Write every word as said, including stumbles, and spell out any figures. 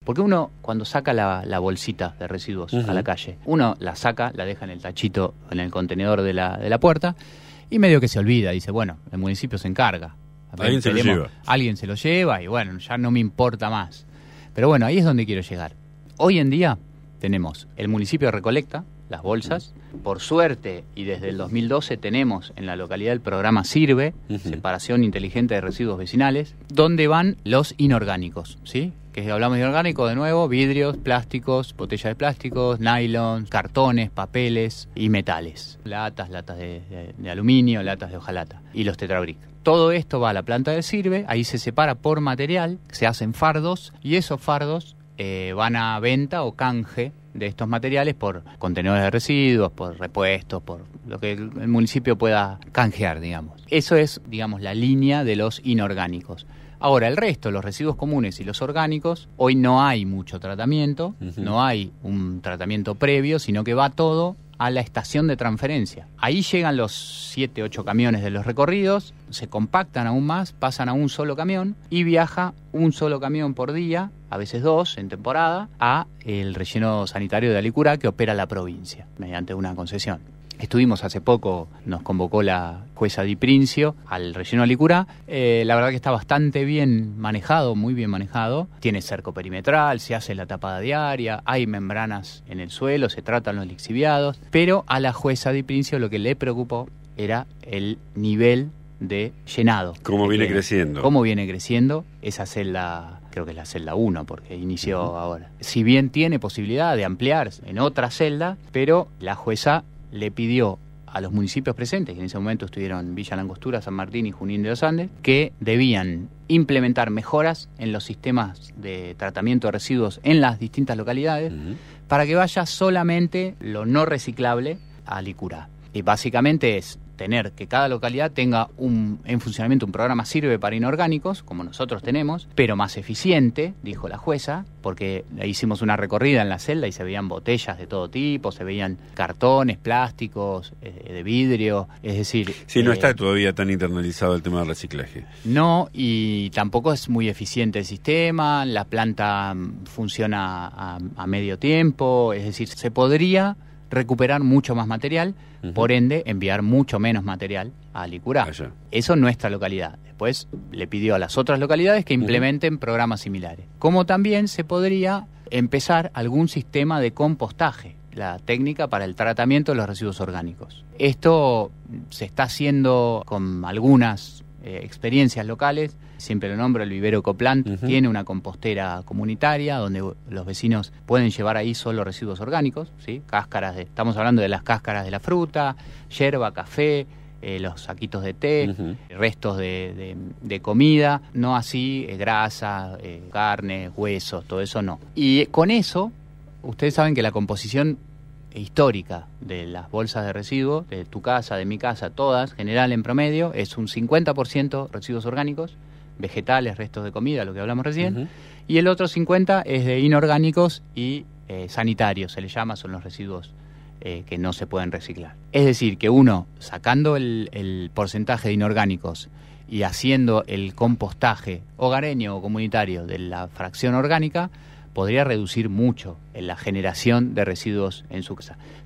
Porque uno, cuando saca la, la bolsita de residuos uh-huh. a la calle, uno la saca, la deja en el tachito, en el contenedor de la, de la puerta, y medio que se olvida, dice, bueno, el municipio se encarga. Alguien se lo lleva. Alguien se lo lleva y bueno, ya no me importa más. Pero bueno, ahí es donde quiero llegar. Hoy en día tenemos el municipio recolecta las bolsas. Por suerte, y desde el dos mil doce tenemos en la localidad el programa Sirve, uh-huh. Separación Inteligente de Residuos Vecinales, donde van los inorgánicos, ¿sí? Que hablamos de inorgánicos, de nuevo, vidrios, plásticos, botellas de plásticos, nylon, cartones, papeles y metales. Latas, latas de, de, de aluminio, latas de hojalata y los tetrabric. Todo esto va a la planta de Sirve, ahí se separa por material, se hacen fardos y esos fardos eh, van a venta o canje de estos materiales por contenedores de residuos, por repuestos, por lo que el, el municipio pueda canjear, digamos. Eso es, digamos, la línea de los inorgánicos. Ahora, el resto, los residuos comunes y los orgánicos, hoy no hay mucho tratamiento, uh-huh. no hay un tratamiento previo, sino que va todo a la estación de transferencia. Ahí llegan los siete, ocho camiones de los recorridos, se compactan aún más, pasan a un solo camión y viaja un solo camión por día, a veces dos en temporada, a el relleno sanitario de Alicurá que opera la provincia mediante una concesión. Estuvimos hace poco, nos convocó la jueza Di Princio al relleno Alicurá. Eh, la verdad que está bastante bien manejado, muy bien manejado. Tiene cerco perimetral, se hace la tapada diaria, hay membranas en el suelo, se tratan los lixiviados. Pero a la jueza Di Princio lo que le preocupó era el nivel de llenado. ¿Cómo viene creciendo? ¿Cómo viene creciendo? Esa celda, creo que es la celda uno, porque inició uh-huh. ahora. Si bien tiene posibilidad de ampliar en otra celda, pero la jueza le pidió a los municipios presentes, que en ese momento estuvieron Villa Langostura, San Martín y Junín de los Andes, que debían implementar mejoras en los sistemas de tratamiento de residuos en las distintas localidades uh-huh. para que vaya solamente lo no reciclable a Alicurá. Y básicamente es tener que cada localidad tenga un, en funcionamiento un programa Sirve para inorgánicos, como nosotros tenemos, pero más eficiente, dijo la jueza, porque hicimos una recorrida en la celda y se veían botellas de todo tipo, se veían cartones, plásticos, eh, de vidrio, es decir... Sí, no eh, está todavía tan internalizado el tema del reciclaje. No, y tampoco es muy eficiente el sistema, la planta funciona a, a medio tiempo, es decir, se podría recuperar mucho más material, uh-huh. por ende enviar mucho menos material a Alicurá. Allá. Eso en nuestra localidad. Después le pidió a las otras localidades que implementen uh-huh. programas similares. Como también se podría empezar algún sistema de compostaje, la técnica para el tratamiento de los residuos orgánicos. Esto se está haciendo con algunas eh, experiencias locales. Siempre lo nombro, el vivero Coplant uh-huh. tiene una compostera comunitaria donde los vecinos pueden llevar ahí solo residuos orgánicos, ¿sí? Cáscaras de, estamos hablando de las cáscaras de la fruta, yerba, café, eh, los saquitos de té, uh-huh. restos de, de, de comida, no así eh, grasa, eh, carne, huesos, todo eso no. Y con eso, ustedes saben que la composición histórica de las bolsas de residuos, de tu casa, de mi casa, todas, general en promedio, es un cincuenta por ciento residuos orgánicos, vegetales, restos de comida, lo que hablamos recién, uh-huh. y el otro cincuenta es de inorgánicos y eh, sanitarios, se le llama, son los residuos eh, que no se pueden reciclar. Es decir, que uno, sacando el, el porcentaje de inorgánicos y haciendo el compostaje hogareño o comunitario de la fracción orgánica, podría reducir mucho en la generación de residuos en su casa.